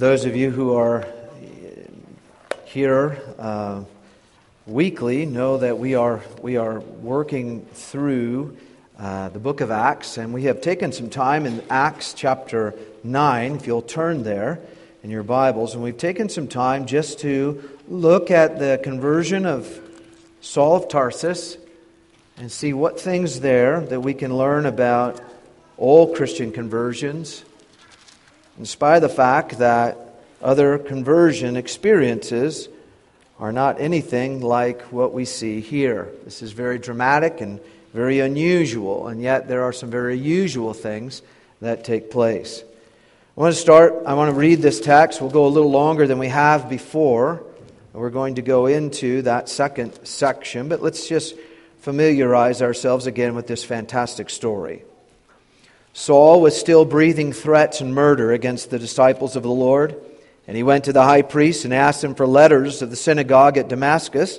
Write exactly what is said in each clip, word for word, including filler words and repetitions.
Those of you who are here uh, weekly know that we are we are working through uh, the book of Acts, and we have taken some time in Acts chapter nine, if you'll turn there in your Bibles, and we've taken some time just to look at the conversion of Saul of Tarsus and see what things there that we can learn about all Christian conversions, in spite of the fact that other conversion experiences are not anything like what we see here. This is very dramatic and very unusual, and yet there are some very usual things that take place. I want to start, I want to read this text. We'll go a little longer than we have before. We're going to go into that second section, but let's just familiarize ourselves again with this fantastic story. Saul was still breathing threats and murder against the disciples of the Lord, and he went to the high priest and asked him for letters of the synagogue at Damascus,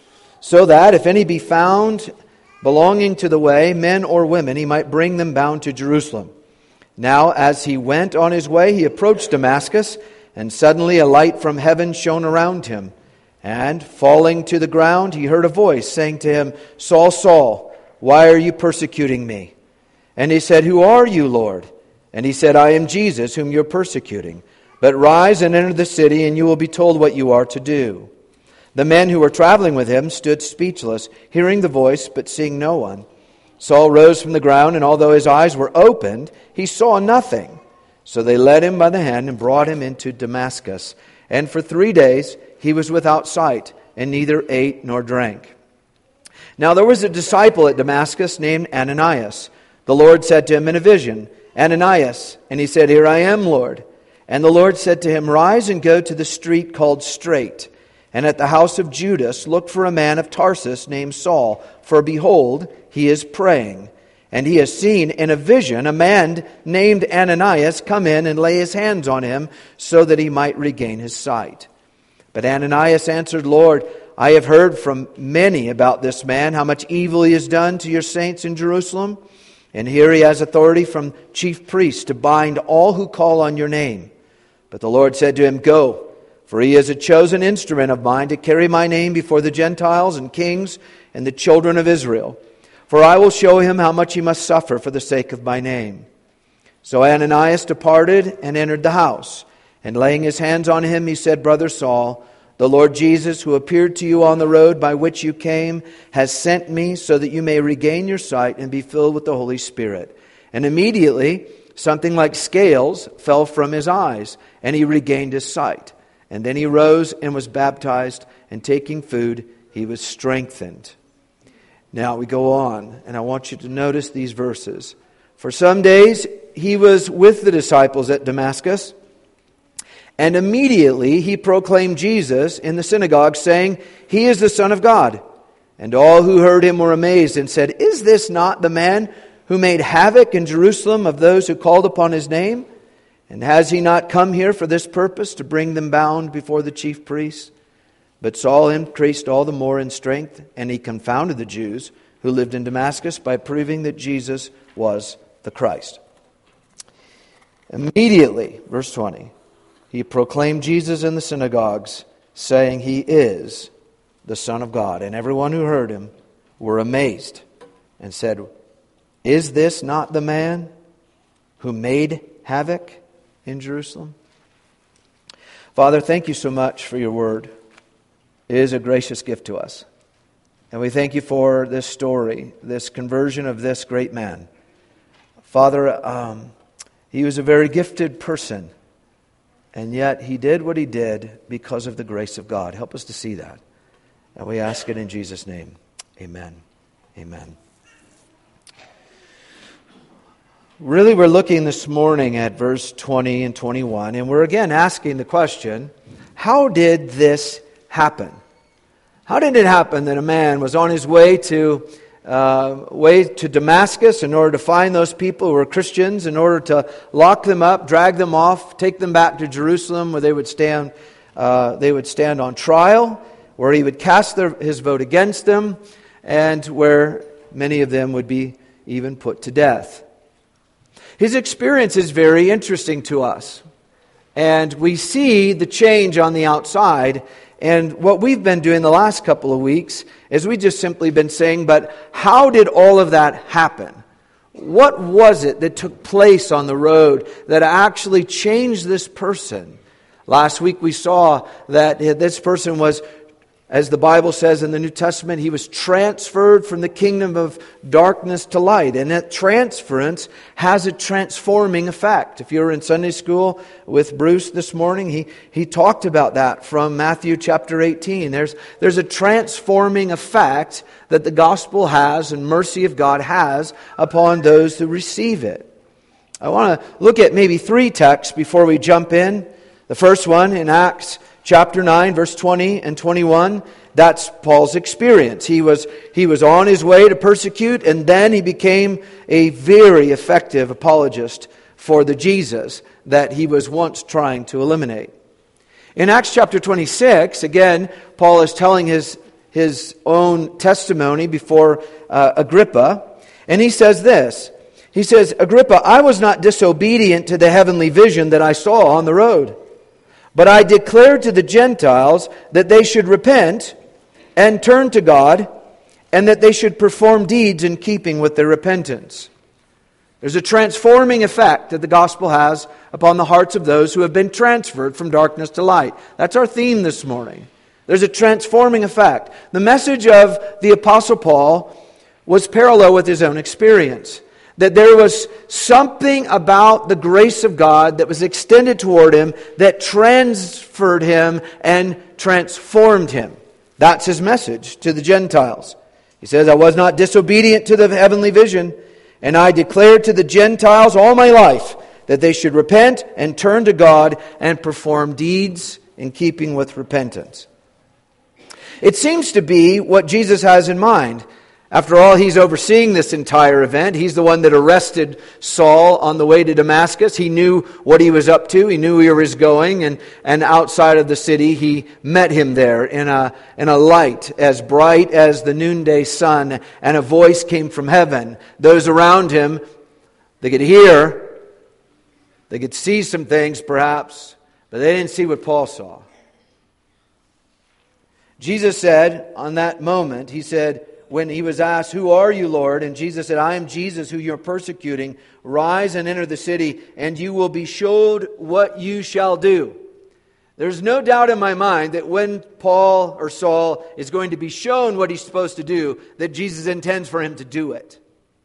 so that if any be found belonging to the way, men or women, he might bring them bound to Jerusalem. Now, as he went on his way, he approached Damascus, and suddenly a light from heaven shone around him. And, falling to the ground, he heard a voice saying to him, Saul, Saul, why are you persecuting me? And he said, Who are you, Lord? And he said, I am Jesus, whom you're persecuting. But rise and enter the city, and you will be told what you are to do. The men who were traveling with him stood speechless, hearing the voice, but seeing no one. Saul rose from the ground, and although his eyes were opened, he saw nothing. So they led him by the hand and brought him into Damascus. And for three days he was without sight, and neither ate nor drank. Now there was a disciple at Damascus named Ananias. The Lord said to him in a vision, Ananias. And he said, Here I am, Lord. And the Lord said to him, Rise and go to the street called Straight, and at the house of Judas look for a man of Tarsus named Saul. For behold, he is praying. And he has seen in a vision a man named Ananias come in and lay his hands on him so that he might regain his sight. But Ananias answered, Lord, I have heard from many about this man, how much evil he has done to your saints in Jerusalem. And here he has authority from chief priests to bind all who call on your name. But the Lord said to him, Go, for he is a chosen instrument of mine to carry my name before the Gentiles and kings and the children of Israel. For I will show him how much he must suffer for the sake of my name. So Ananias departed and entered the house. And laying his hands on him, he said, Brother Saul, the Lord Jesus, who appeared to you on the road by which you came, has sent me so that you may regain your sight and be filled with the Holy Spirit. And immediately something like scales fell from his eyes, and he regained his sight. And then he rose and was baptized, and taking food, he was strengthened. Now we go on, and I want you to notice these verses. For some days he was with the disciples at Damascus, and immediately he proclaimed Jesus in the synagogue, saying, He is the Son of God. And all who heard him were amazed and said, Is this not the man who made havoc in Jerusalem of those who called upon his name? And has he not come here for this purpose, to bring them bound before the chief priests? But Saul increased all the more in strength, and he confounded the Jews who lived in Damascus by proving that Jesus was the Christ. Immediately, verse twenty, he proclaimed Jesus in the synagogues, saying, He is the Son of God. And everyone who heard him were amazed and said, Is this not the man who made havoc in Jerusalem? Father, thank you so much for your word. It is a gracious gift to us. And we thank you for this story, this conversion of this great man. Father, um, he was a very gifted person. And yet he did what he did because of the grace of God. Help us to see that. And we ask it in Jesus' name. Amen. Amen. Really, we're looking this morning at verse twenty and twenty-one. And we're again asking the question, how did this happen? How did it happen that a man was on his way to Uh, way to Damascus in order to find those people who were Christians, in order to lock them up, drag them off, take them back to Jerusalem, where they would stand. Uh, they would stand on trial, where he would cast their, his vote against them, and where many of them would be even put to death. His experience is very interesting to us. And we see the change on the outside. And what we've been doing the last couple of weeks is we just simply been saying, but how did all of that happen? What was it that took place on the road that actually changed this person? Last week we saw that this person was, as the Bible says in the New Testament, he was transferred from the kingdom of darkness to light. And that transference has a transforming effect. If you were in Sunday school with Bruce this morning, he, he talked about that from Matthew chapter eighteen. There's, there's a transforming effect that the gospel has and mercy of God has upon those who receive it. I want to look at maybe three texts before we jump in. The first one in Acts chapter nine, verse twenty and twenty-one, that's Paul's experience. He was, he was on his way to persecute, and then he became a very effective apologist for the Jesus that he was once trying to eliminate. In Acts chapter twenty-six, again, Paul is telling his, his own testimony before uh, Agrippa, and he says this. He says, Agrippa, I was not disobedient to the heavenly vision that I saw on the road. But I declared to the Gentiles that they should repent and turn to God, and that they should perform deeds in keeping with their repentance. There's a transforming effect that the gospel has upon the hearts of those who have been transferred from darkness to light. That's our theme this morning. There's a transforming effect. The message of the Apostle Paul was parallel with his own experience. That there was something about the grace of God that was extended toward him that transferred him and transformed him. That's his message to the Gentiles. He says, I was not disobedient to the heavenly vision, and I declared to the Gentiles all my life that they should repent and turn to God and perform deeds in keeping with repentance. It seems to be what Jesus has in mind. After all, he's overseeing this entire event. He's the one that arrested Saul on the way to Damascus. He knew what he was up to. He knew where he was going. And, and outside of the city, he met him there in a, in a light as bright as the noonday sun. And a voice came from heaven. Those around him, they could hear, they could see some things perhaps, but they didn't see what Paul saw. Jesus said on that moment, he said, when he was asked, who are you, Lord? And Jesus said, I am Jesus who you're persecuting. Rise and enter the city, and you will be showed what you shall do. There's no doubt in my mind that when Paul or Saul is going to be shown what he's supposed to do, that Jesus intends for him to do it.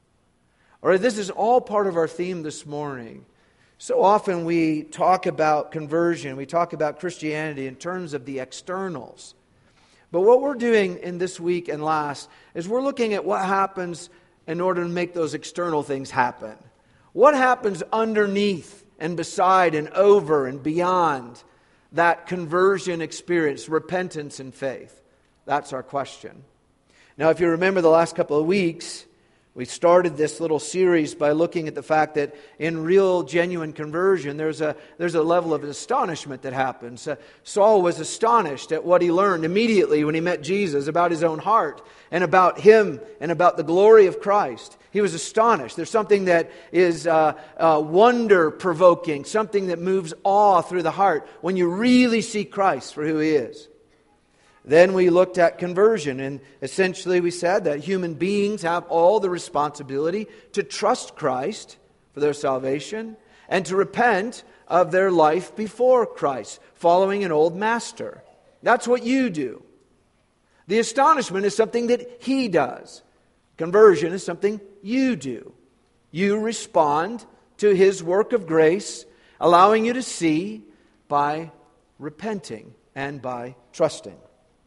All right, this is all part of our theme this morning. So often we talk about conversion, we talk about Christianity in terms of the externals. But what we're doing in this week and last is we're looking at what happens in order to make those external things happen. What happens underneath and beside and over and beyond that conversion experience, repentance and faith? That's our question. Now, if you remember the last couple of weeks, we started this little series by looking at the fact that in real, genuine conversion, there's a there's a level of astonishment that happens. Uh, Saul was astonished at what he learned immediately when he met Jesus about his own heart and about him and about the glory of Christ. He was astonished. There's something that is uh, uh, wonder-provoking, something that moves awe through the heart when you really see Christ for who He is. Then we looked at conversion, and essentially we said that human beings have all the responsibility to trust Christ for their salvation and to repent of their life before Christ, following an old master. That's what you do. The astonishment is something that He does. Conversion is something you do. You respond to His work of grace, allowing you to see by repenting and by trusting.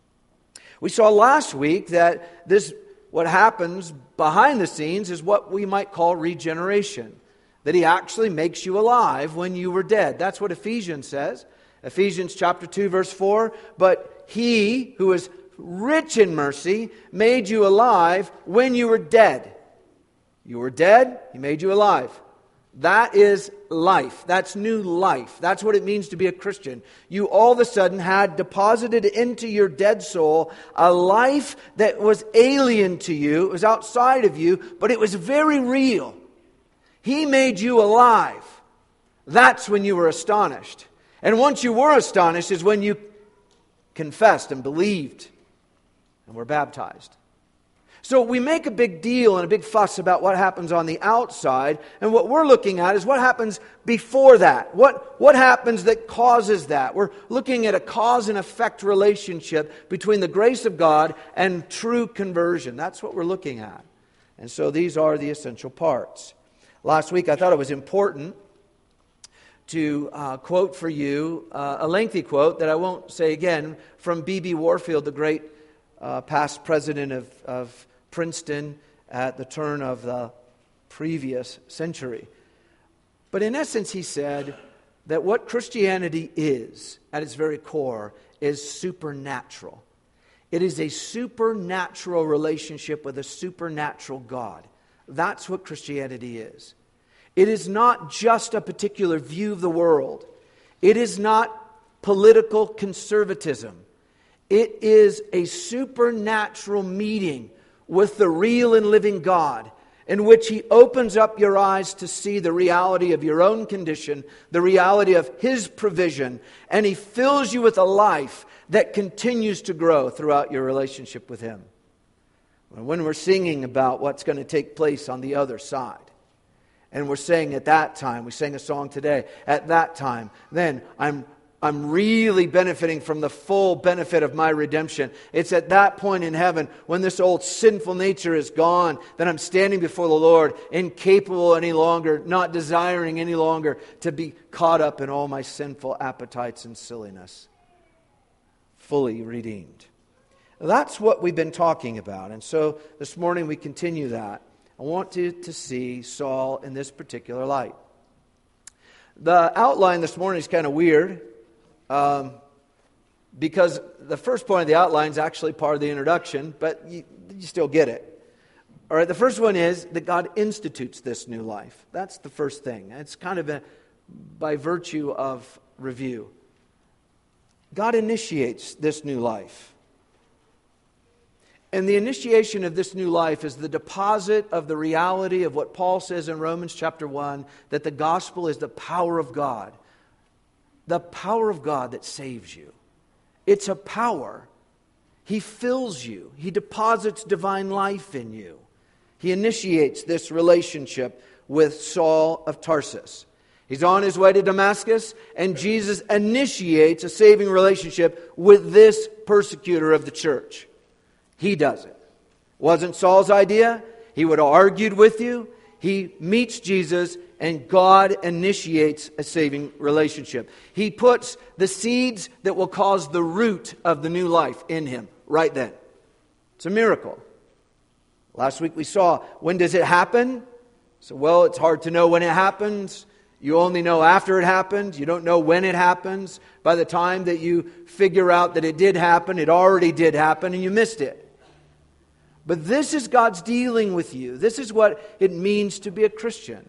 We saw last week that this, what happens behind the scenes is what we might call regeneration. That He actually makes you alive when you were dead. That's what Ephesians says. Ephesians chapter two verse four. But He who is rich in mercy made you alive when you were dead. You were dead, He made you alive. That is life. That's new life. That's what it means to be a Christian. You all of a sudden had deposited into your dead soul a life that was alien to you. It was outside of you, but it was very real. He made you alive. That's when you were astonished. And once you were astonished is when you confessed and believed and were baptized. So we make a big deal and a big fuss about what happens on the outside, and what we're looking at is what happens before that. What, what happens that causes that? We're looking at a cause and effect relationship between the grace of God and true conversion. That's what we're looking at. And so these are the essential parts. Last week I thought it was important to uh, quote for you uh, a lengthy quote that I won't say again from B B Warfield, the great uh, past president of, of Princeton at the turn of the previous century. But in essence, he said that what Christianity is, at its very core, is supernatural. It is a supernatural relationship with a supernatural God. That's what Christianity is. It is not just a particular view of the world. It is not political conservatism. It is a supernatural meeting with the real and living God, in which He opens up your eyes to see the reality of your own condition, the reality of His provision, and He fills you with a life that continues to grow throughout your relationship with Him. When we're singing about what's going to take place on the other side, and we're saying at that time, we sang a song today, at that time, then I'm I'm really benefiting from the full benefit of my redemption. It's at that point in heaven, when this old sinful nature is gone, that I'm standing before the Lord, incapable any longer, not desiring any longer to be caught up in all my sinful appetites and silliness. Fully redeemed. That's what we've been talking about. And so this morning we continue that. I want you to see Saul in this particular light. The outline this morning is kind of weird. Um, because the first point of the outline is actually part of the introduction, but you, you still get it. All right, the first one is that God institutes this new life. That's the first thing. It's kind of a, by virtue of review. God initiates this new life. And the initiation of this new life is the deposit of the reality of what Paul says in Romans chapter one, that the gospel is the power of God. The power of God that saves you. It's a power. He fills you. He deposits divine life in you. He initiates this relationship with Saul of Tarsus. He's on his way to Damascus, and Jesus initiates a saving relationship with this persecutor of the church. He does it. Wasn't Saul's idea. He would have argued with you. He meets Jesus, and God initiates a saving relationship. He puts the seeds that will cause the root of the new life in him right then. It's a miracle. Last week we saw, when does it happen? So, well, it's hard to know when it happens. You only know after it happened. You don't know when it happens. By the time that you figure out that it did happen, it already did happen, and you missed it. But this is God's dealing with you. This is what it means to be a Christian.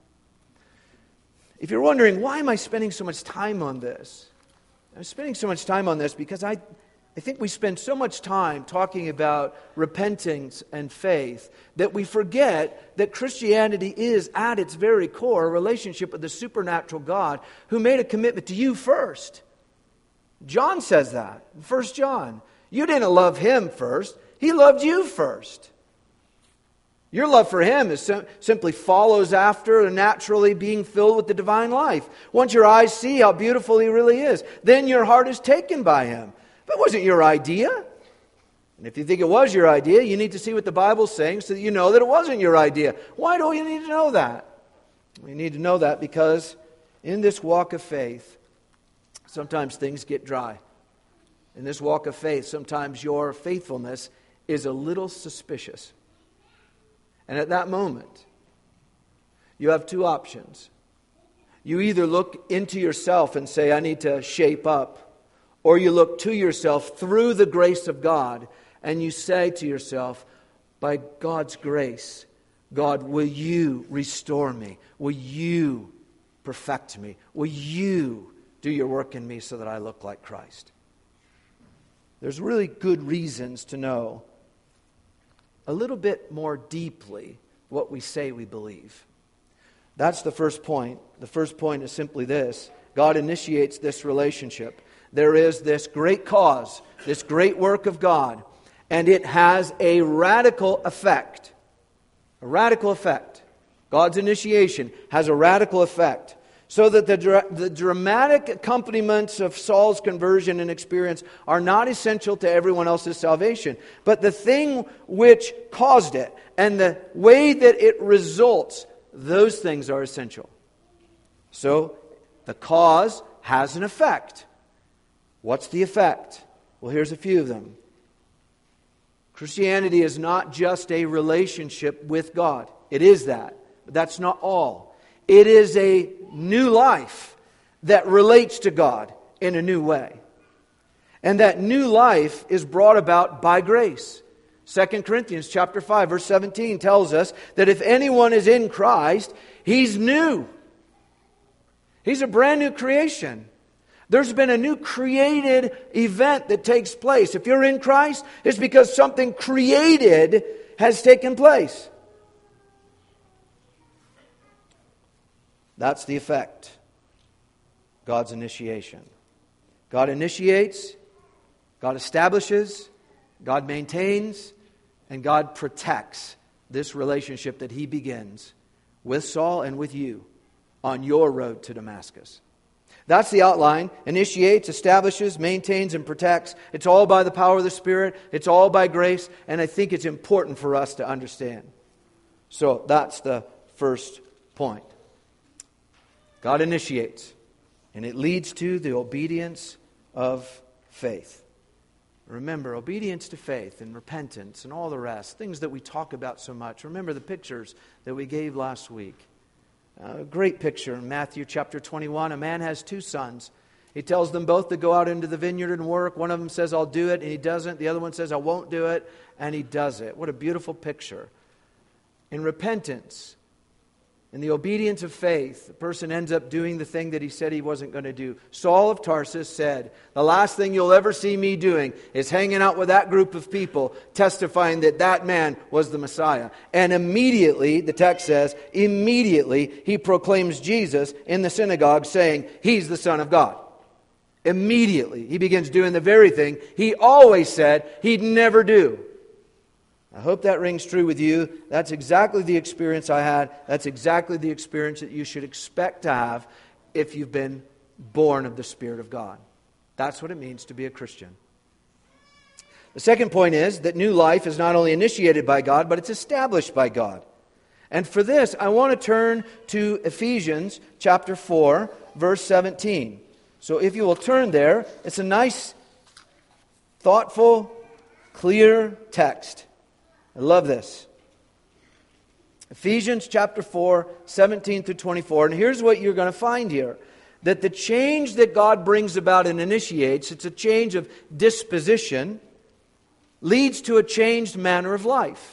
If you're wondering, why am I spending so much time on this? I'm spending so much time on this because I, I think we spend so much time talking about repentance and faith that we forget that Christianity is, at its very core, a relationship with the supernatural God who made a commitment to you first. John says that in First John. You didn't love Him first. He loved you first. Your love for Him is sim- simply follows after and naturally being filled with the divine life. Once your eyes see how beautiful He really is, then your heart is taken by Him. But it wasn't your idea. And if you think it was your idea, you need to see what the Bible's saying so that you know that it wasn't your idea. Why do you need to know that? We need to know that because in this walk of faith, sometimes things get dry. In this walk of faith, sometimes your faithfulness is a little suspicious. And at that moment, you have two options. You either look into yourself and say, I need to shape up, or you look to yourself through the grace of God and you say to yourself, by God's grace, God, will you restore me? Will you perfect me? Will you do your work in me so that I look like Christ? There's really good reasons to know a little bit more deeply what we say we believe. That's the first point. The first point is simply this. God initiates this relationship. There is this great cause, this great work of God, and it has a radical effect. A radical effect. God's initiation has a radical effect. So that the, dra- the dramatic accompaniments of Saul's conversion and experience are not essential to everyone else's salvation. But the thing which caused it and the way that it results, those things are essential. So the cause has an effect. What's the effect? Well, here's a few of them. Christianity is not just a relationship with God. It is that, but that's not all. It is a new life that relates to God in a new way. And that new life is brought about by grace. Second Corinthians chapter five, verse seventeen tells us that if anyone is in Christ, he's new. He's a brand new creation. There's been a new created event that takes place. If you're in Christ, it's because something created has taken place. That's the effect. God's initiation. God initiates, God establishes, God maintains, and God protects this relationship that He begins with Saul and with you on your road to Damascus. That's the outline. Initiates, establishes, maintains, and protects. It's all by the power of the Spirit. It's all by grace. And I think it's important for us to understand. So that's the first point. God initiates, and it leads to the obedience of faith. Remember, obedience to faith and repentance and all the rest, things that we talk about so much. Remember the pictures that we gave last week. A great picture in Matthew chapter twenty-one. A man has two sons. He tells them both to go out into the vineyard and work. One of them says, I'll do it, and he doesn't. The other one says, I won't do it, and he does it. What a beautiful picture. In repentance, in the obedience of faith, the person ends up doing the thing that he said he wasn't going to do. Saul of Tarsus said, the last thing you'll ever see me doing is hanging out with that group of people, testifying that that man was the Messiah. And immediately, the text says, immediately he proclaims Jesus in the synagogue, saying, He's the Son of God. Immediately, he begins doing the very thing he always said he'd never do. I hope that rings true with you. That's exactly the experience I had. That's exactly the experience that you should expect to have if you've been born of the Spirit of God. That's what it means to be a Christian. The second point is that new life is not only initiated by God, but it's established by God. And for this, I want to turn to Ephesians chapter four, verse seventeen. So if you will turn there, it's a nice, thoughtful, clear text. I love this. Ephesians chapter four, seventeen through twenty-four. And here's what you're going to find here. That the change that God brings about and initiates, it's a change of disposition, leads to a changed manner of life.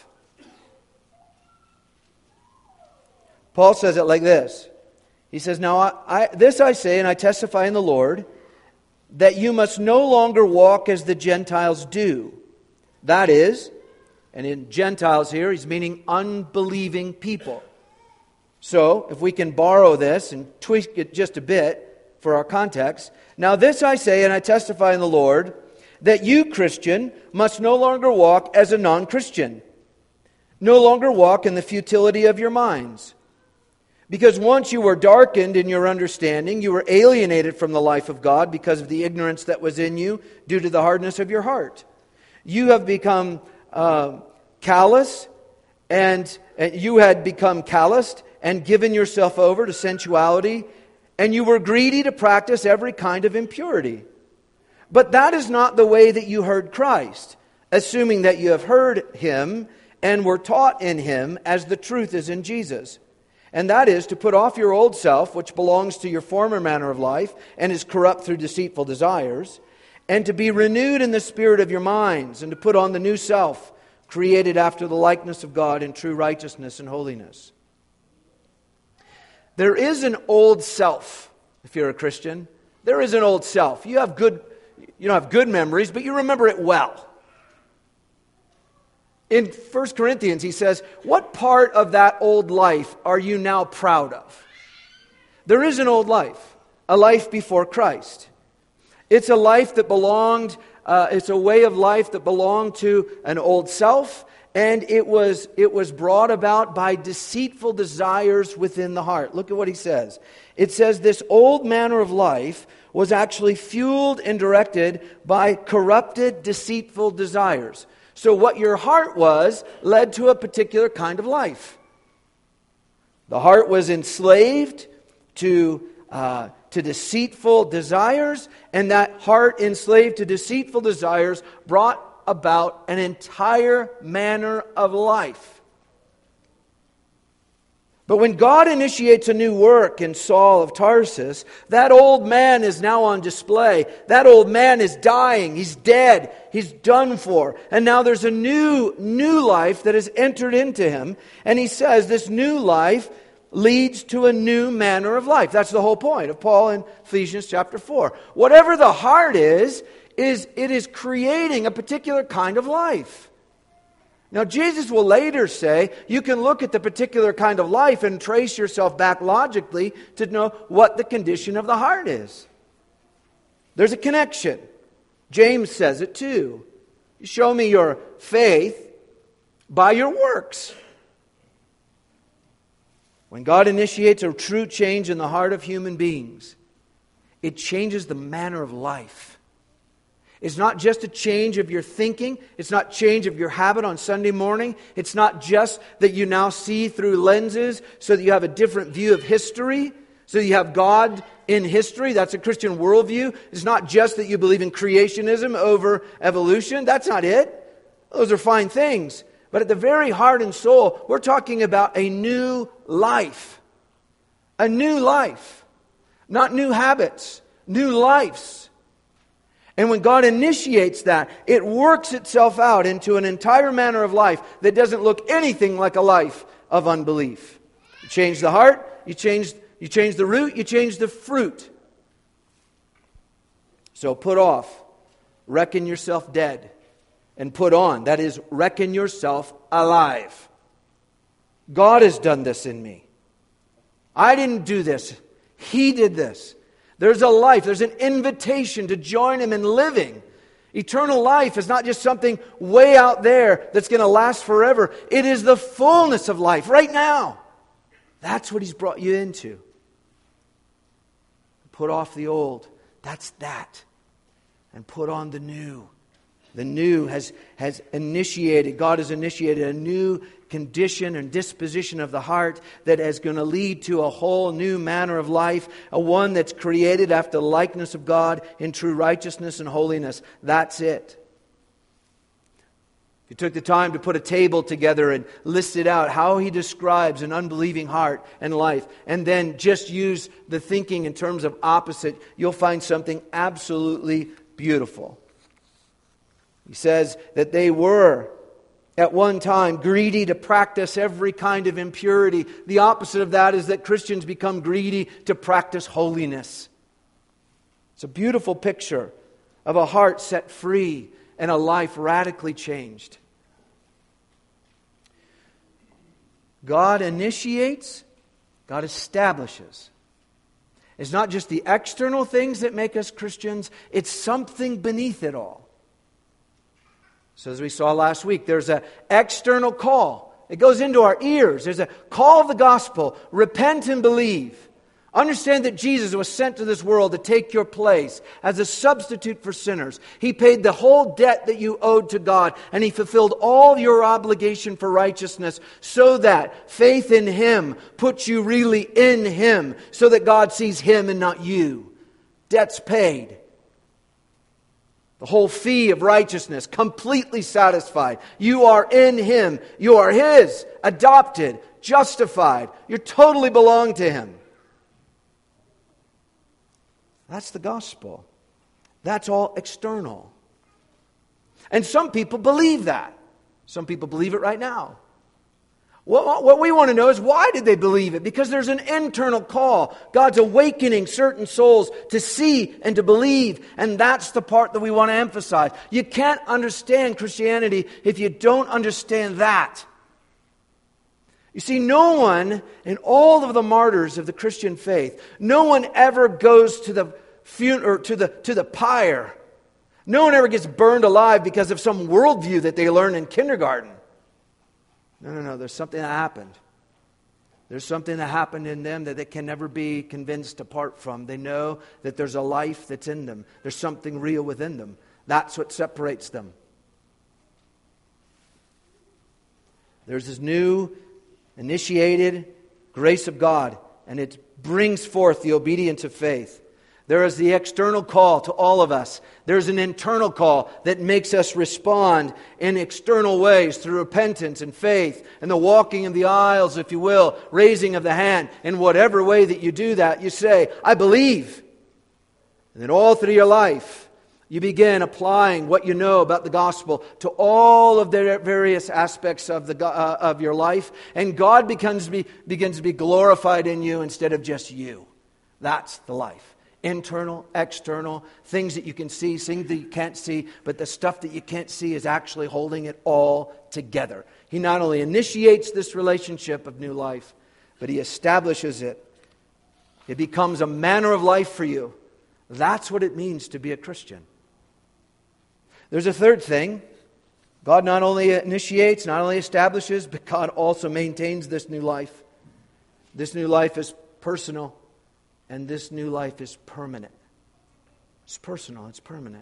Paul says it like this. He says, Now I, I, this I say, and I testify in the Lord, that you must no longer walk as the Gentiles do. That is, and in Gentiles here, he's meaning unbelieving people. So, if we can borrow this and tweak it just a bit for our context. Now this I say, and I testify in the Lord, that you, Christian, must no longer walk as a non-Christian. No longer walk in the futility of your minds. Because once you were darkened in your understanding, you were alienated from the life of God because of the ignorance that was in you due to the hardness of your heart. You have become uh, callous, and, and you had become calloused and given yourself over to sensuality, and you were greedy to practice every kind of impurity. But that is not the way that you heard Christ, assuming that you have heard Him and were taught in Him as the truth is in Jesus. And that is to put off your old self, which belongs to your former manner of life and is corrupt through deceitful desires, and to be renewed in the spirit of your minds, and to put on the new self, created after the likeness of God in true righteousness and holiness. There is an old self, if you're a Christian. There is an old self. You have good, you don't have good memories, but you remember it well. In First Corinthians, he says, what part of that old life are you now proud of? There is an old life. a life before Christ. It's a life that belonged, uh, it's a way of life that belonged to an old self, and it was, it was brought about by deceitful desires within the heart. Look at what he says. It says this old manner of life was actually fueled and directed by corrupted, deceitful desires. So what your heart was led to a particular kind of life. The heart was enslaved to uh, to deceitful desires, and that heart enslaved to deceitful desires brought about an entire manner of life. But when God initiates a new work in Saul of Tarsus, that old man is now on display. That old man is dying. He's dead. He's done for. And now there's a new, new life that has entered into him. And he says this new life leads to a new manner of life. That's the whole point of Paul in Ephesians chapter four. Whatever the heart is, is it is creating a particular kind of life. Now, Jesus will later say you can look at the particular kind of life and trace yourself back logically to know what the condition of the heart is. There's a connection. James says it too. Show me your faith by your works. When God initiates a true change in the heart of human beings, it changes the manner of life. It's not just a change of your thinking. It's not change of your habit on Sunday morning. It's not just that you now see through lenses so that you have a different view of history, so you have God in history. That's a Christian worldview. It's not just that you believe in creationism over evolution. That's not it. Those are fine things. But at the very heart and soul, we're talking about a new life. A new life. Not new habits. New lives. And when God initiates that, it works itself out into an entire manner of life that doesn't look anything like a life of unbelief. You change the heart, you change, you change the root, you change the fruit. So put off, reckon yourself dead. And put on, that is, reckon yourself alive. God has done this in me. I didn't do this. He did this. There's a life, there's an invitation to join Him in living. Eternal life is not just something way out there that's going to last forever. It is the fullness of life right now. That's what He's brought you into. Put off the old. That's that. And put on the new. The new has, has initiated, God has initiated a new condition and disposition of the heart that is going to lead to a whole new manner of life, a one that's created after the likeness of God in true righteousness and holiness. That's it. If you took the time to put a table together and listed out how He describes an unbelieving heart and life, and then just use the thinking in terms of opposite, you'll find something absolutely beautiful. He says that they were at one time greedy to practice every kind of impurity. The opposite of that is that Christians become greedy to practice holiness. It's a beautiful picture of a heart set free and a life radically changed. God initiates, God establishes. It's not just the external things that make us Christians, it's something beneath it all. So as we saw last week, there's an external call. It goes into our ears. There's a call of the gospel. Repent and believe. Understand that Jesus was sent to this world to take your place as a substitute for sinners. He paid the whole debt that you owed to God, and He fulfilled all your obligation for righteousness so that faith in Him puts you really in Him, so that God sees Him and not you. Debt's paid. The whole fee of righteousness completely satisfied. You are in Him. You are His, adopted, justified. You totally belong to Him. That's the gospel. That's all external. And some people believe that. Some people believe it right now. What, what we want to know is, why did they believe it? Because there's an internal call. God's awakening certain souls to see and to believe. And that's the part that we want to emphasize. You can't understand Christianity if you don't understand that. You see, no one in all of the martyrs of the Christian faith, no one ever goes to the fun- or to the to the pyre. No one ever gets burned alive because of some worldview that they learn in kindergarten. No, no, no. There's something that happened. There's something that happened in them that they can never be convinced apart from. They know that there's a life that's in them. There's something real within them. That's what separates them. There's this new, initiated grace of God, and it brings forth the obedience of faith. There is the external call to all of us. There's an internal call that makes us respond in external ways through repentance and faith and the walking of the aisles, if you will, raising of the hand. In whatever way that you do that, you say, I believe. And then all through your life, you begin applying what you know about the gospel to all of the various aspects of the uh, of your life. And God becomes to be, begins to be glorified in you instead of just you. That's the life. Internal, external, things that you can see, things that you can't see, but the stuff that you can't see is actually holding it all together. He not only initiates this relationship of new life, but He establishes it. It becomes a manner of life for you. That's what it means to be a Christian. There's a third thing. God not only initiates, not only establishes, but God also maintains this new life. This new life is personal. And this new life is permanent. It's personal. It's permanent.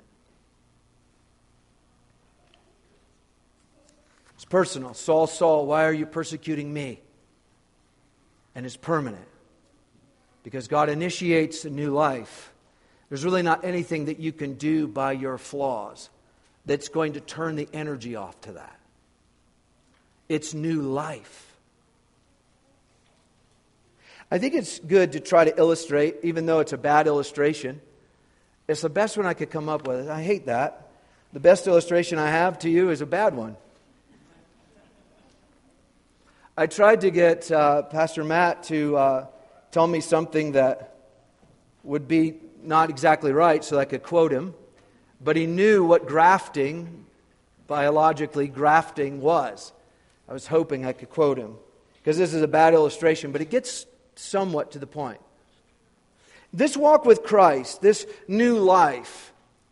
It's personal. Saul, Saul, why are you persecuting me? And it's permanent. Because God initiates a new life. There's really not anything that you can do by your flaws that's going to turn the energy off to that. It's new life. I think it's good to try to illustrate, even though it's a bad illustration. It's the best one I could come up with. I hate that. The best illustration I have to you is a bad one. I tried to get uh, Pastor Matt to uh, tell me something that would be not exactly right so I could quote him. But he knew what grafting, biologically grafting was. I was hoping I could quote him. Because this is a bad illustration, but it gets somewhat to the point. This walk with Christ, this new life,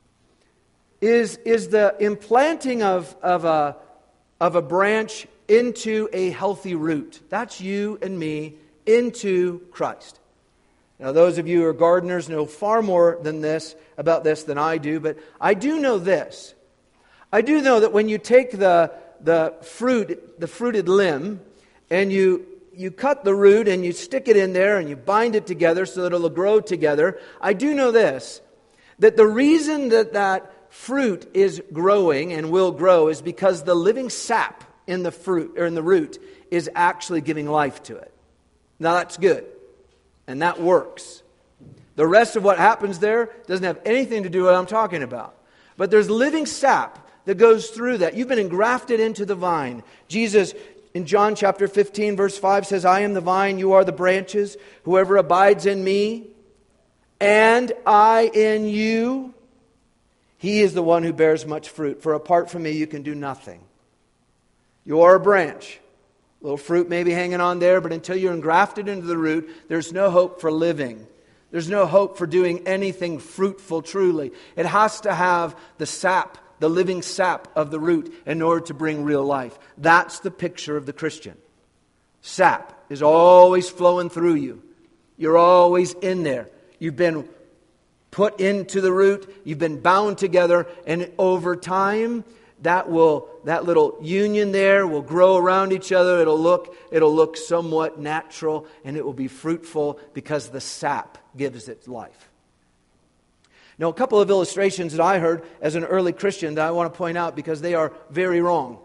is, is the implanting of, of, a, of a branch into a healthy root. That's you and me into Christ. Now, those of you who are gardeners know far more than this about this than I do, but I do know this. I do know that when you take the, the fruit, the fruited limb, and you You cut the root and you stick it in there and you bind it together so that it'll grow together. I do know this, that the reason that that fruit is growing and will grow is because the living sap in the fruit or in the root is actually giving life to it. Now that's good. And that works. The rest of what happens there doesn't have anything to do with what I'm talking about. But there's living sap that goes through that. You've been engrafted into the vine. Jesus, in John chapter fifteen, verse five says, I am the vine, you are the branches. Whoever abides in me, and I in you, he is the one who bears much fruit. For apart from me, you can do nothing. You are a branch. A little fruit may be hanging on there, but until you're engrafted into the root, there's no hope for living. There's no hope for doing anything fruitful truly. It has to have the sap, the living sap of the root in order to bring real life. That's the picture of the Christian. Sap is always flowing through you. You're always in there. You've been put into the root. You've been bound together. And over time, that will that little union there will grow around each other. It'll look, it'll look somewhat natural, and it will be fruitful because the sap gives it life. Now, a couple of illustrations that I heard as an early Christian that I want to point out because they are very wrong.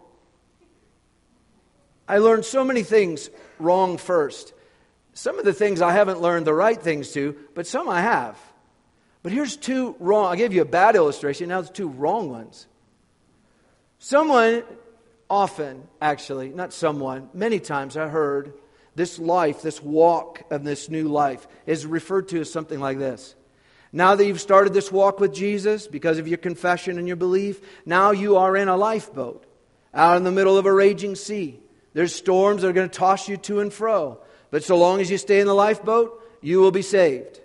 I learned so many things wrong first. Some of the things I haven't learned the right things to, but some I have. But here's two wrong. I gave you a bad illustration. Now there's two wrong ones. Someone, often, actually, not someone, many times I heard this life, this walk of this new life is referred to as something like this. Now that you've started this walk with Jesus because of your confession and your belief, now you are in a lifeboat out in the middle of a raging sea. There's storms that are going to toss you to and fro. But so long as you stay in the lifeboat, you will be saved.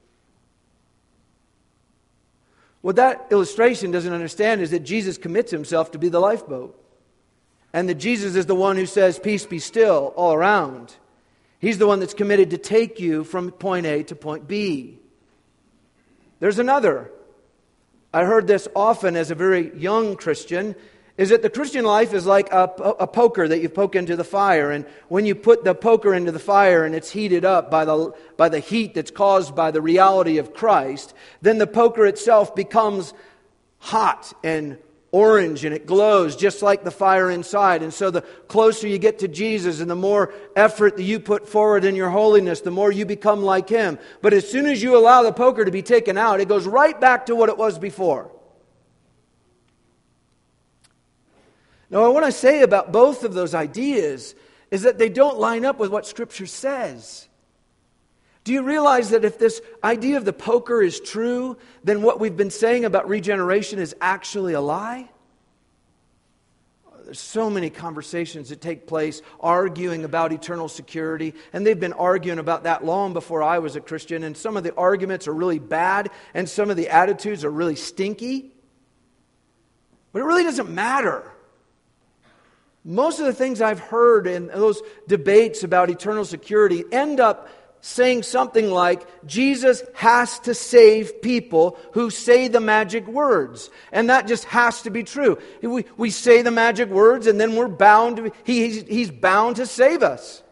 What that illustration doesn't understand is that Jesus commits himself to be the lifeboat. And that Jesus is the one who says, peace be still, all around. He's the one that's committed to take you from point A to point B. There's another. I heard this often as a very young Christian, is that the Christian life is like a, a poker that you poke into the fire. And when you put the poker into the fire and it's heated up by the, by the heat that's caused by the reality of Christ, then the poker itself becomes hot and orange and it glows just like the fire inside. And so the closer you get to Jesus and the more effort that you put forward in your holiness, the more you become like Him. But as soon as you allow the poker to be taken out, it goes right back to what it was before. Now, what I want to say about both of those ideas is that they don't line up with what Scripture says. Do you realize that if this idea of the poker is true, then what we've been saying about regeneration is actually a lie? There's so many conversations that take place arguing about eternal security, and they've been arguing about that long before I was a Christian, and some of the arguments are really bad, and some of the attitudes are really stinky. But it really doesn't matter. Most of the things I've heard in those debates about eternal security end up saying something like, Jesus has to save people who say the magic words. And that just has to be true. We, we say the magic words and then we're bound to, he, he's, he's bound to save us.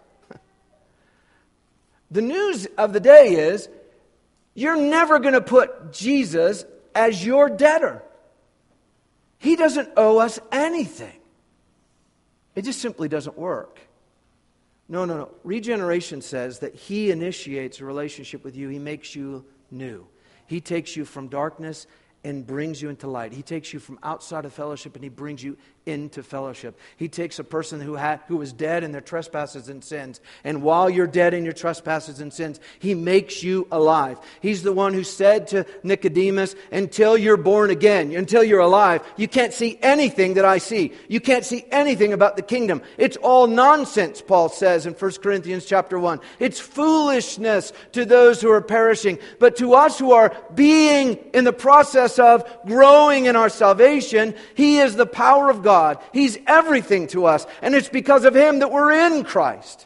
The news of the day is, you're never going to put Jesus as your debtor. He doesn't owe us anything. It just simply doesn't work. No, no, no. Regeneration says that He initiates a relationship with you. He makes you new. He takes you from darkness and brings you into light. He takes you from outside of fellowship and He brings you into fellowship. He takes a person who had who was dead in their trespasses and sins, and while you're dead in your trespasses and sins, He makes you alive. He's the one who said to Nicodemus, until you're born again, until you're alive, you can't see anything that I see. You can't see anything about the kingdom. It's all nonsense, Paul says in First Corinthians chapter one. It's foolishness to those who are perishing, but to us who are being in the process of growing in our salvation, He is the power of God. He's everything to us, and it's because of Him that we're in Christ.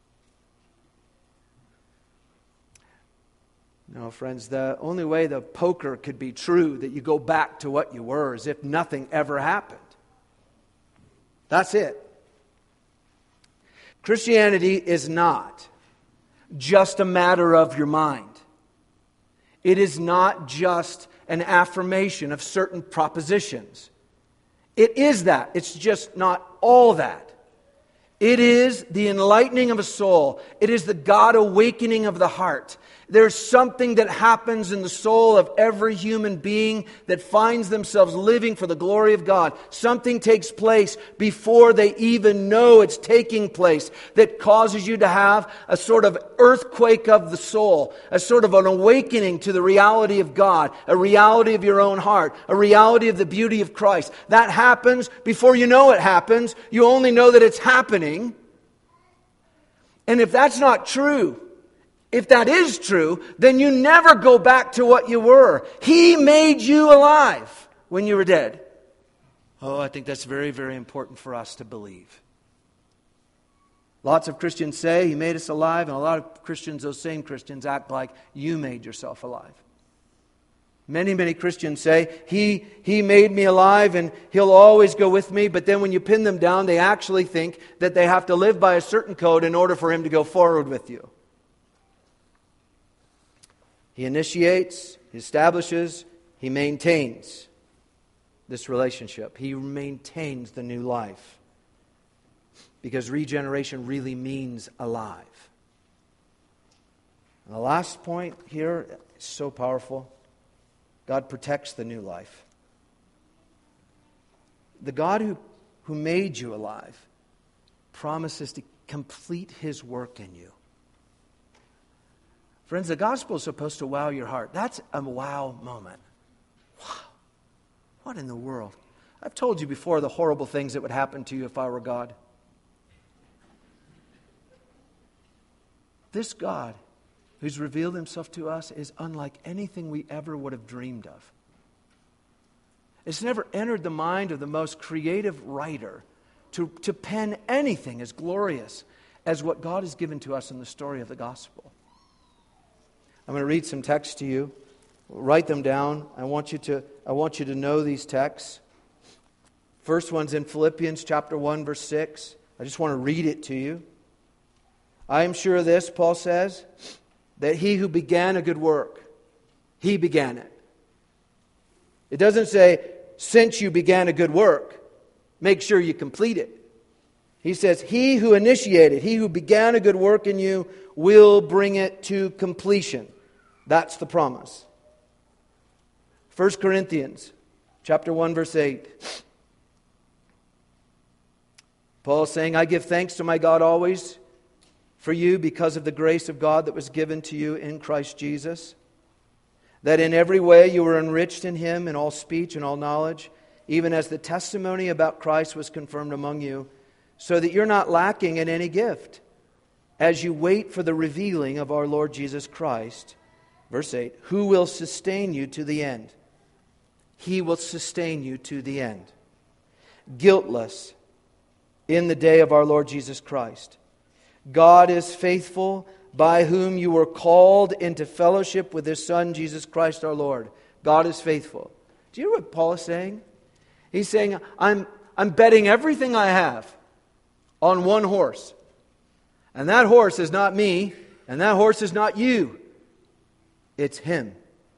No, friends, the only way the poker could be true, that you go back to what you were, is if nothing ever happened. That's it. Christianity is not just a matter of your mind. It is not just an affirmation of certain propositions. It is that. It's just not all that. It is the enlightening of a soul. It is the God awakening of the heart. There's something that happens in the soul of every human being that finds themselves living for the glory of God. Something takes place before they even know it's taking place that causes you to have a sort of earthquake of the soul, a sort of an awakening to the reality of God, a reality of your own heart, a reality of the beauty of Christ. That happens before you know it happens. You only know that it's happening. And if that's not true, if that is true, then you never go back to what you were. He made you alive when you were dead. Oh, I think that's very, very important for us to believe. Lots of Christians say He made us alive, and a lot of Christians, those same Christians, act like you made yourself alive. Many, many Christians say, he, he made me alive and He'll always go with me. But then when you pin them down, they actually think that they have to live by a certain code in order for Him to go forward with you. He initiates, He establishes, He maintains this relationship. He maintains the new life. Because regeneration really means alive. And the last point here is so powerful. God protects the new life. The God who, who made you alive promises to complete His work in you. Friends, the gospel is supposed to wow your heart. That's a wow moment. Wow. What in the world? I've told you before the horrible things that would happen to you if I were God. This God who's revealed himself to us is unlike anything we ever would have dreamed of. It's never entered the mind of the most creative writer to, to pen anything as glorious as what God has given to us in the story of the gospel. I'm going to read some texts to you. Write them down. I want you to, I want you to know these texts. First one's in Philippians chapter one, verse six. I just want to read it to you. I am sure of this, Paul says, that he who began a good work, he began it. It doesn't say, since you began a good work, make sure you complete it. He says, he who initiated, he who began a good work in you will bring it to completion. That's the promise. First Corinthians chapter one, verse eight. Paul is saying, I give thanks to my God always for you because of the grace of God that was given to you in Christ Jesus, that in every way you were enriched in Him in all speech and all knowledge, even as the testimony about Christ was confirmed among you, so that you're not lacking in any gift, as you wait for the revealing of our Lord Jesus Christ. Verse eight, who will sustain you to the end? He will sustain you to the end, guiltless in the day of our Lord Jesus Christ. God is faithful, by whom you were called into fellowship with His Son, Jesus Christ our Lord. God is faithful. Do you hear what Paul is saying? He's saying, I'm, I'm betting everything I have on one horse. And that horse is not me, and that horse is not you. It's Him.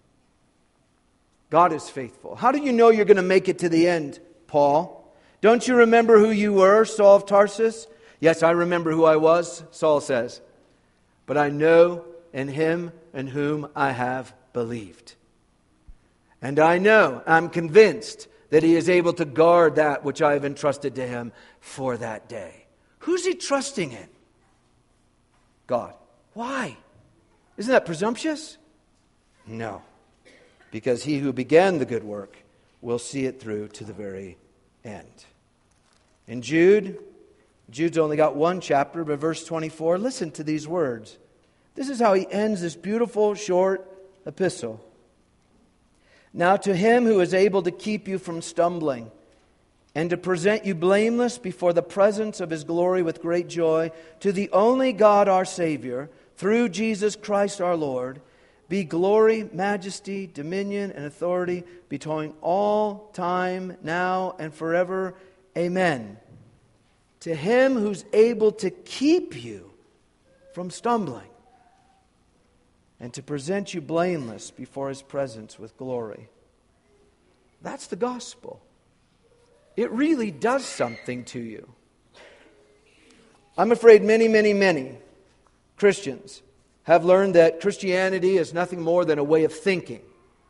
God is faithful. How do you know you're going to make it to the end, Paul? Don't you remember who you were, Saul of Tarsus? Yes, I remember who I was, Saul says. But I know in Him in whom I have believed. And I know, I'm convinced that He is able to guard that which I have entrusted to Him for that day. Who's He trusting in? God. Why? Isn't that presumptuous? No. Because He who began the good work will see it through to the very end. In Jude, Jude's only got one chapter, but verse twenty-four, listen to these words. This is how he ends this beautiful, short epistle. Now to Him who is able to keep you from stumbling and to present you blameless before the presence of His glory with great joy, to the only God our Savior, through Jesus Christ our Lord, be glory, majesty, dominion, and authority between all time, now, and forever. Amen. To Him who's able to keep you from stumbling and to present you blameless before His presence with glory. That's the gospel. It really does something to you. I'm afraid many, many, many Christians have learned that Christianity is nothing more than a way of thinking.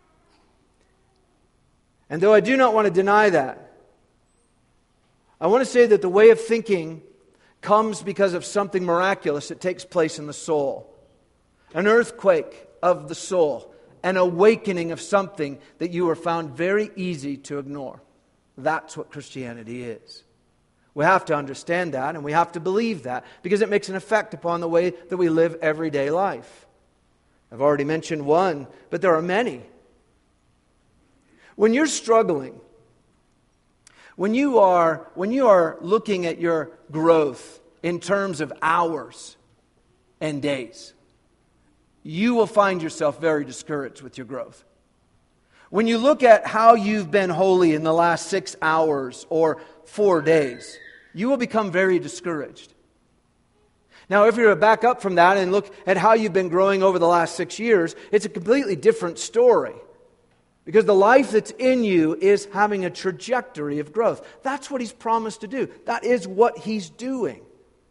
And though I do not want to deny that, I want to say that the way of thinking comes because of something miraculous that takes place in the soul. An earthquake of the soul, an awakening of something that you are found very easy to ignore. That's what Christianity is. We have to understand that, and we have to believe that, because it makes an effect upon the way that we live everyday life. I've already mentioned one, but there are many. When you're struggling, when you are, when you are looking at your growth in terms of hours and days, you will find yourself very discouraged with your growth. When you look at how you've been holy in the last six hours or four days, you will become very discouraged. Now, if you're to back up from that and look at how you've been growing over the last six years, it's a completely different story. Because the life that's in you is having a trajectory of growth. That's what He's promised to do. That is what He's doing.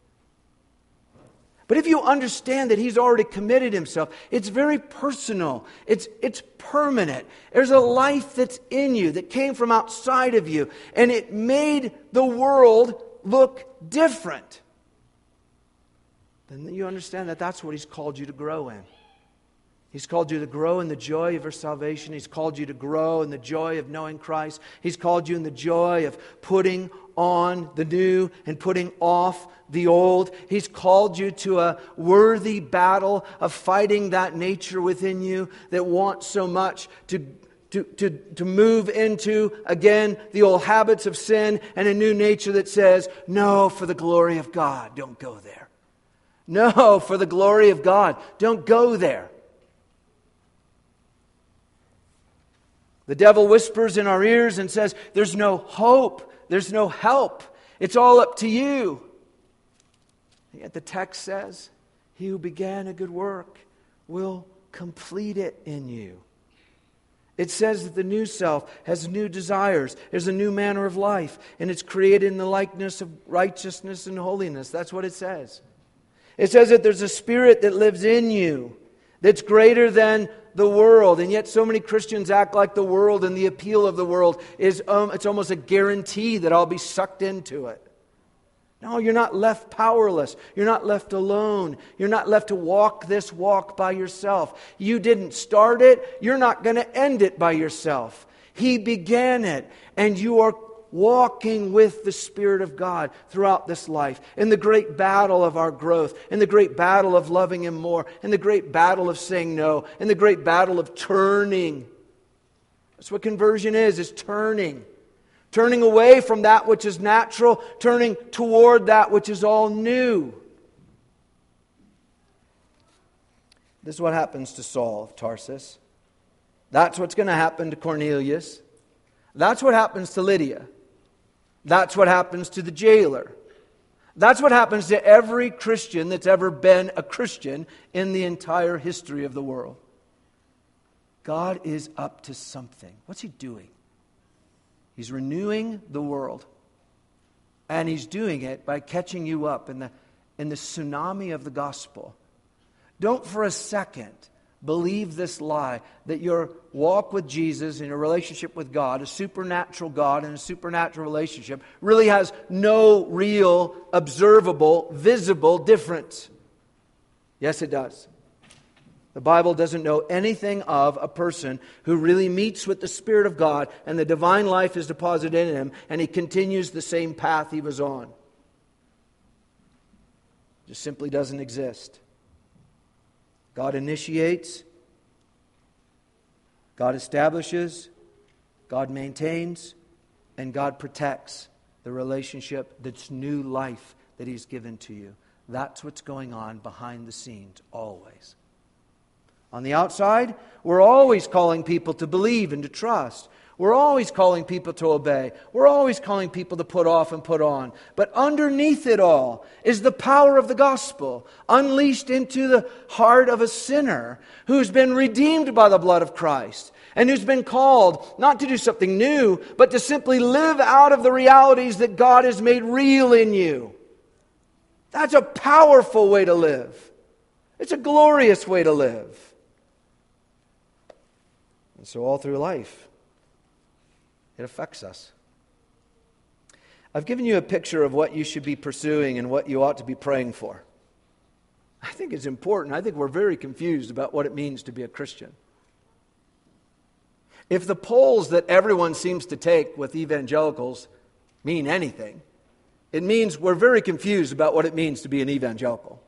But if you understand that He's already committed Himself, it's very personal. It's, it's permanent. There's a life that's in you that came from outside of you. And it made the world look different. Then you understand that that's what He's called you to grow in. He's called you to grow in the joy of your salvation. He's called you to grow in the joy of knowing Christ. He's called you in the joy of putting on the new and putting off the old. He's called you to a worthy battle of fighting that nature within you that wants so much to, to, to, to move into, again, the old habits of sin and a new nature that says, no, for the glory of God, don't go there. No, for the glory of God, don't go there. The devil whispers in our ears and says, there's no hope, there's no help, it's all up to you. And yet the text says, he who began a good work will complete it in you. It says that the new self has new desires, there's a new manner of life, and it's created in the likeness of righteousness and holiness. That's what it says. It says that there's a spirit that lives in you that's greater than the world, and yet so many Christians act like the world, and the appeal of the world is um, it's almost a guarantee that I'll be sucked into it. No, you're not left powerless. You're not left alone. You're not left to walk this walk by yourself. You didn't start it. You're not going to end it by yourself. He began it, and you are walking with the Spirit of God throughout this life, in the great battle of our growth, in the great battle of loving Him more, in the great battle of saying no, in the great battle of turning. That's what conversion is, is turning. Turning away from that which is natural, turning toward that which is all new. This is what happens to Saul of Tarsus. That's what's going to happen to Cornelius. That's what happens to Lydia. That's what happens to the jailer. That's what happens to every Christian that's ever been a Christian in the entire history of the world. God is up to something. What's He doing? He's renewing the world. And He's doing it by catching you up in the, in the tsunami of the gospel. Don't for a second believe this lie that your walk with Jesus and your relationship with God, a supernatural God and a supernatural relationship, really has no real, observable, visible difference. Yes, it does. The Bible doesn't know anything of a person who really meets with the Spirit of God and the divine life is deposited in him and he continues the same path he was on. It just simply doesn't exist. God initiates, God establishes, God maintains, and God protects the relationship, that's new life that He's given to you. That's what's going on behind the scenes, always. On the outside, we're always calling people to believe and to trust. We're always calling people to obey. We're always calling people to put off and put on. But underneath it all is the power of the gospel unleashed into the heart of a sinner who's been redeemed by the blood of Christ and who's been called not to do something new, but to simply live out of the realities that God has made real in you. That's a powerful way to live. It's a glorious way to live. And so all through life, it affects us. I've given you a picture of what you should be pursuing and what you ought to be praying for. I think it's important. I think we're very confused about what it means to be a Christian. If the polls that everyone seems to take with evangelicals mean anything, it means we're very confused about what it means to be an evangelical.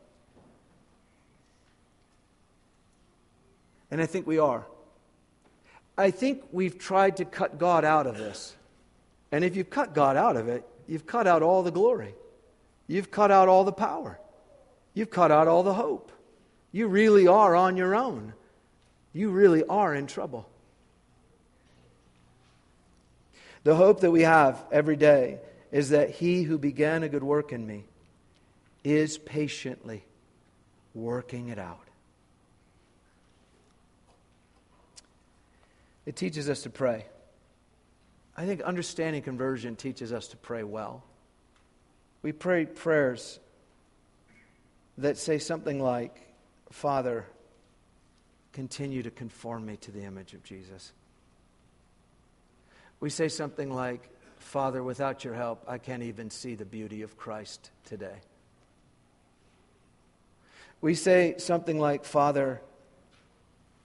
And I think we are. I think we've tried to cut God out of this. And if you've cut God out of it, you've cut out all the glory. You've cut out all the power. You've cut out all the hope. You really are on your own. You really are in trouble. The hope that we have every day is that He who began a good work in me is patiently working it out. It teaches us to pray. I think understanding conversion teaches us to pray well. We pray prayers that say something like, Father, continue to conform me to the image of Jesus. We say something like, Father, without your help, I can't even see the beauty of Christ today. We say something like, Father,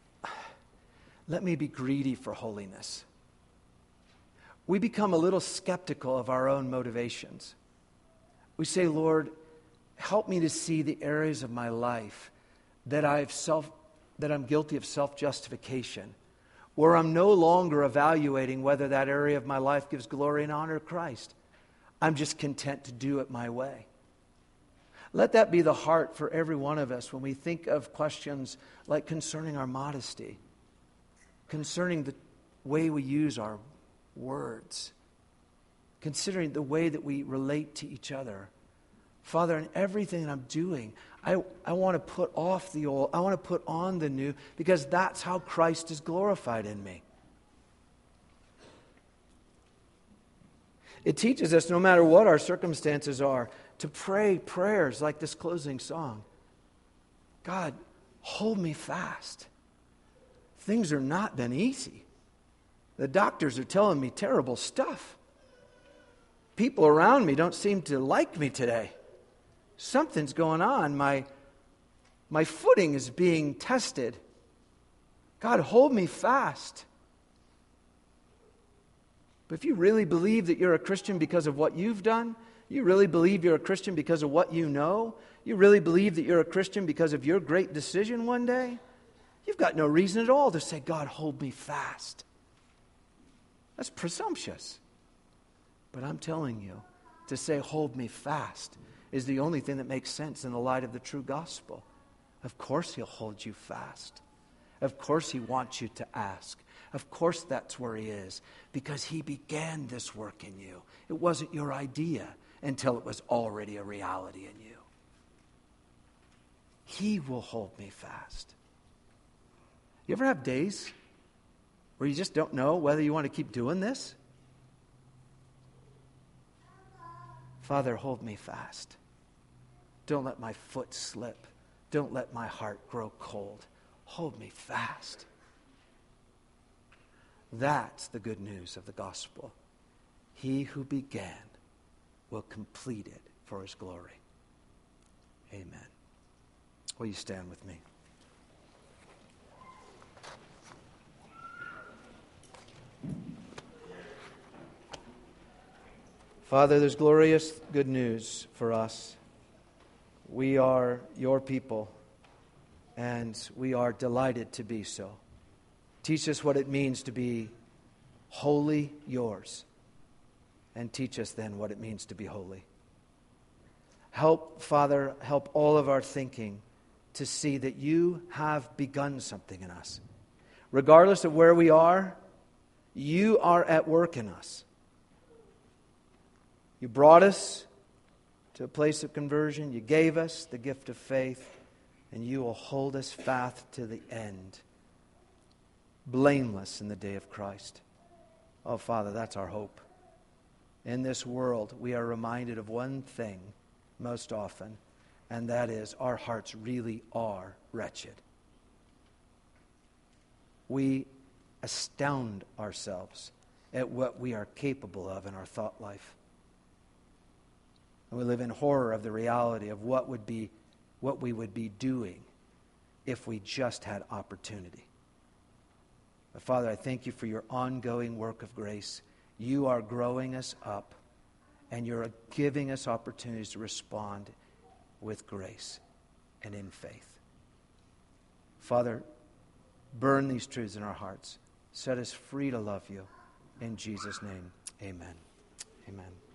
let me be greedy for holiness. We become a little skeptical of our own motivations. We say, Lord, help me to see the areas of my life that I've self that I'm guilty of self-justification, where I'm no longer evaluating whether that area of my life gives glory and honor to Christ. I'm just content to do it my way. Let that be the heart for every one of us when we think of questions like concerning our modesty, concerning the way we use our words, considering the way that we relate to each other. Father, in everything that I'm doing, I, I want to put off the old, I want to put on the new, because that's how Christ is glorified in me. It teaches us, no matter what our circumstances are, to pray prayers like this closing song. God, hold me fast. Things are not been easy. The doctors are telling me terrible stuff. People around me don't seem to like me today. Something's going on. My, my footing is being tested. God, hold me fast. But if you really believe that you're a Christian because of what you've done, you really believe you're a Christian because of what you know, you really believe that you're a Christian because of your great decision one day, you've got no reason at all to say, God, hold me fast. That's presumptuous. But I'm telling you, to say, hold me fast, is the only thing that makes sense in the light of the true gospel. Of course He'll hold you fast. Of course He wants you to ask. Of course that's where He is, because He began this work in you. It wasn't your idea until it was already a reality in you. He will hold me fast. You ever have days where you just don't know whether you want to keep doing this? Father, hold me fast. Don't let my foot slip. Don't let my heart grow cold. Hold me fast. That's the good news of the gospel. He who began will complete it for His glory. Amen. Will you stand with me? Father, there's glorious good news for us. We are your people, and we are delighted to be so. Teach us what it means to be wholly yours, and teach us then what it means to be holy. Help, Father, help all of our thinking to see that you have begun something in us. Regardless of where we are, you are at work in us. You brought us to a place of conversion. You gave us the gift of faith, and you will hold us fast to the end, blameless in the day of Christ. Oh, Father, that's our hope. In this world, we are reminded of one thing most often, and that is our hearts really are wretched. We astound ourselves at what we are capable of in our thought life. And we live in horror of the reality of what would be, what we would be doing if we just had opportunity. But Father, I thank you for your ongoing work of grace. You are growing us up, and you're giving us opportunities to respond with grace and in faith. Father, burn these truths in our hearts. Set us free to love you. In Jesus' name, amen. Amen.